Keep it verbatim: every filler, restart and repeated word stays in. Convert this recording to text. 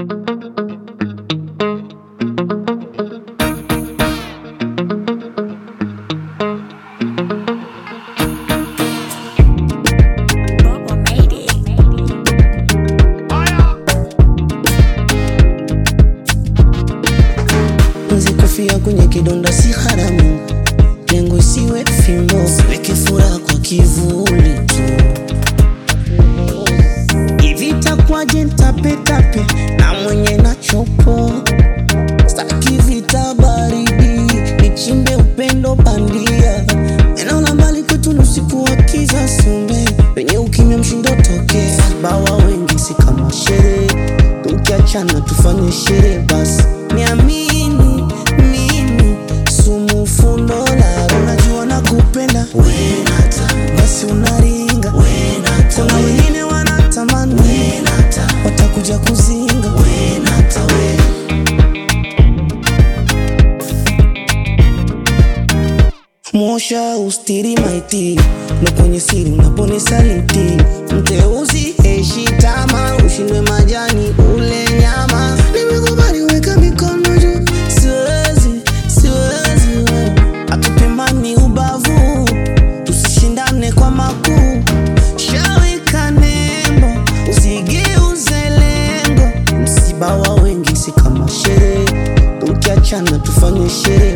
Kufia kwenye kidonda si haramu, lengo isiwe fimbo, siweke furaha kwa kivuli tu. Hivi takwaje ntape tape na mwenye na chopo, staki vita baridi, nichimbe upendo bandia. Eneo la mbali kwetu nusiku wa kiza sume, penye ukimya mshindo toke. Bawa wengi si kama sherehe, tukiachana tufanye sherehe basi. Niamini mimi sumu fundo la unajua nakupenda wenata, basi unaringa wenata. Kuna wengine wanatamani wenata, watakuja kuzinga wenata we. Mwosha ustiri maiti, na kwenye siri unapone saliti. Mteuzi heshi tama, ushindwe majani ule nyama. Nimekubali weka mikono juu, siwezi, siwezi we. Atupimani ubavu, tusishindane kwa makuu. Shaweka nembo, usigeuze lengo. Msiba wa wengi si kama sherehe, tukiachana tufanye sherehe.